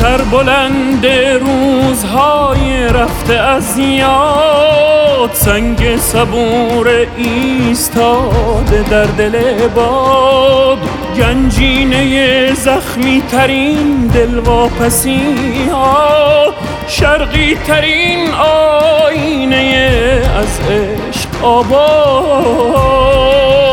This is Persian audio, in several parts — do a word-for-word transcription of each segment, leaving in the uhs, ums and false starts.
سربلند روزهای رفته از یاد، سنگ صبور ایستاده در دل باد، گنجینه زخمی ترین دلواپسی ها، شرقی ترین آینه از عشق آباد.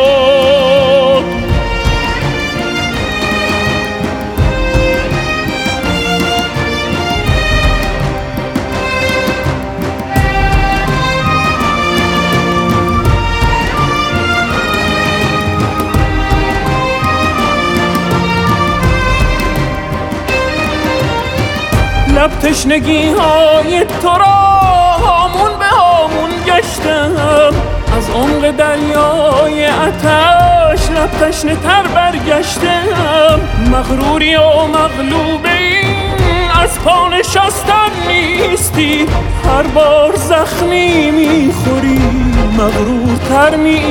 لب تشنگی های تو را هامون به هامون گشتم، از عمق دریای آتش لب تشنه تر برگشتم. مغروری و مغلوبی از پا نشستن نیستی، هر بار زخمی میخوری مغرورتر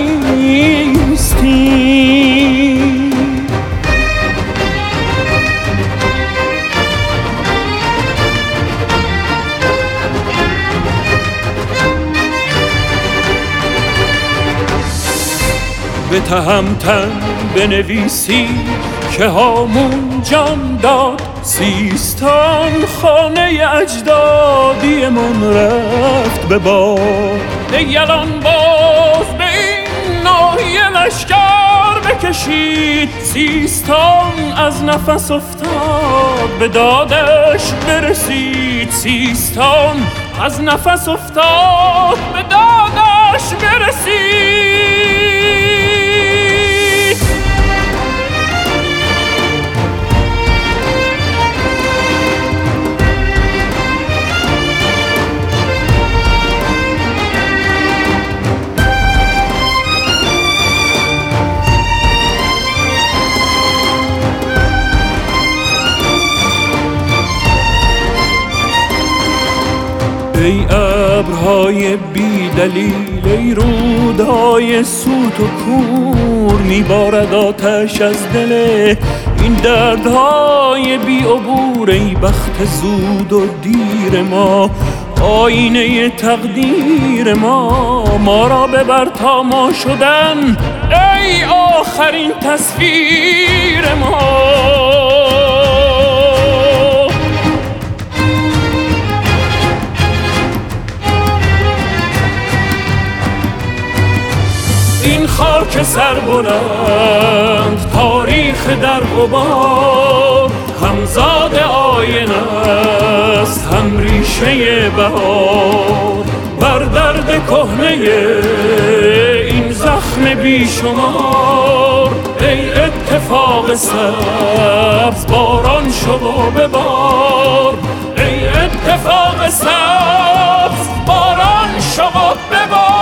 میستی. به تهمتن بنویسی که هامون جان داد، سیستان خانه اجدادی من رفت به باد. یلان باز به این ناحیه لشکر بکشید، سیستان از نفس افتاد به دادش برسید. سیستان از نفس افتاد به دادش برسید. ای ابرهای بی دلیل، ای رودهای سوت و کور، میبارد آتش از دل این دردهای بی عبور. ای بخت زود و دیر ما، آینه تقدیر ما، ما را ببر تا ما شدن ای آخرین تصویر ما. این خاک سربلند تاریخ در غبار، همزاد آینه است هم ریشه بهار. بر درد کهنه این زخم بیشمار، ای اتفاق سبز باران شو و ببار. ای اتفاق سبز باران شو و ببار.